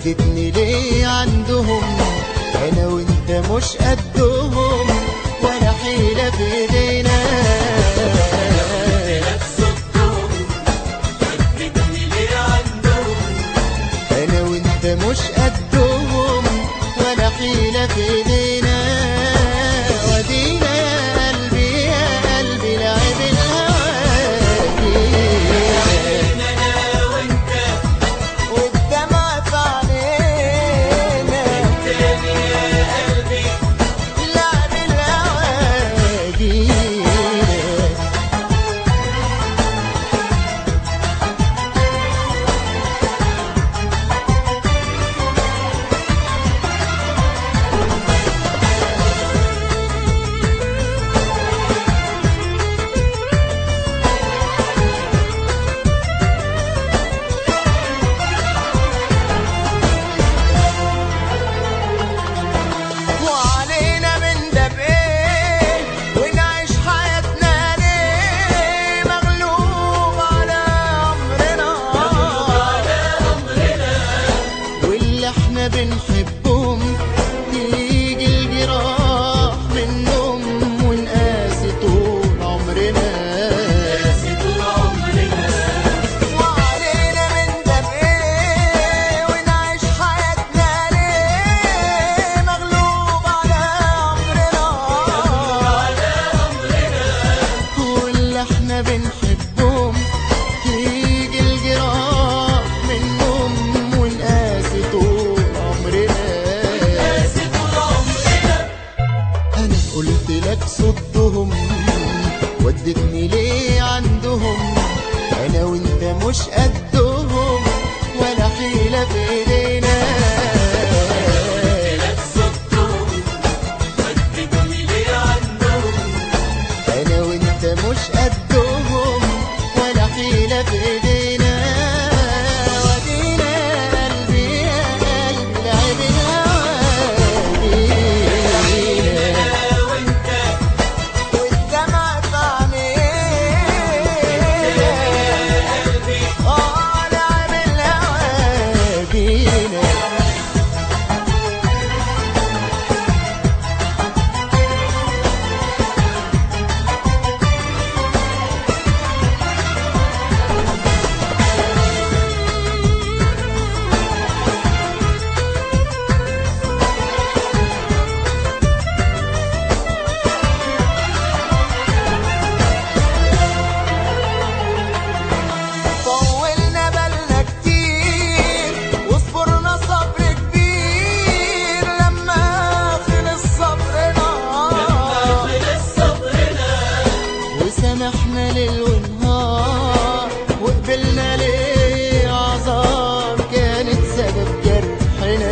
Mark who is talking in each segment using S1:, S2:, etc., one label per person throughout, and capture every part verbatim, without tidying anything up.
S1: ودتني ليه عندهم، انا وانت مش قدهم ولا حيلة في ايدينا. انا وانت مش قدهم ولا حيلة في ايدينا. ودينا يا قلبي يا قلبي لعب الهواجي،
S2: انا وانت
S1: والدمع في عينينا،
S2: تاني يا قلبي
S1: لعب الهواجي. وعلينا من ده بايه ونعيش حياتنا ليه، مغلوب على امرنا واللي احنا بنحبهم تيجي الجراح منهم ونقاسي طول عمرنا. وعلينا من ده بايه ونعيش حياتنا ليه، مغلوب على امرنا واللي احنا بنحبهم تيجي الجراح منهم ونقاسي طول عمرنا. انا قلت لك صدهم ودتني ليه عندهم، انا وانت مش قدهم ولا حيلة في ايدينا. انا وانت مش قدهم ولا حيلة في ايدينا. ودينا يا قلبي يا قلبي لعب الهواجي، والدمع في عينينا، اه لعب الهواجي. طولنا بالنا كتير وصبرنا صبر كبير، لما خلص صبرنا وسامحنا ليل ونهار وقبلنا ليه اعذار كانت سبب جرحنا.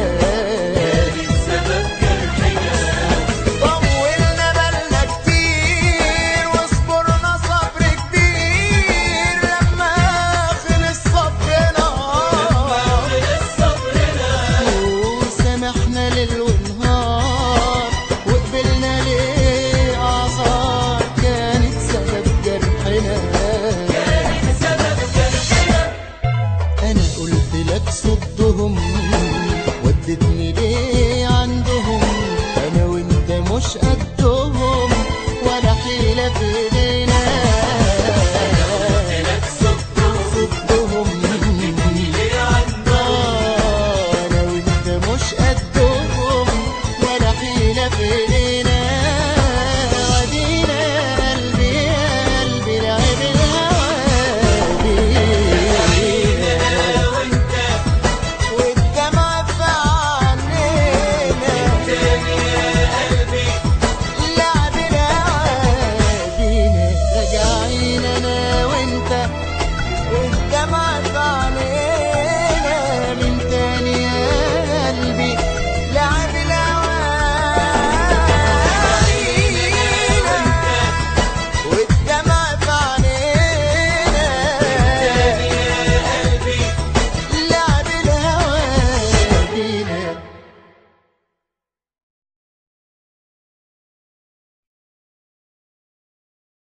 S1: طولنا بالنا كتير وصبرنا صبر كبير، لما خلص صبرنا وسامحنا ليل ونهار وقبلنا ليه اعذار كانت سبب جرحنا. انا قلت لك صدهم ودتني ليه عندهم، انا وانت مش قدهم ولا حيلة في ايدينا.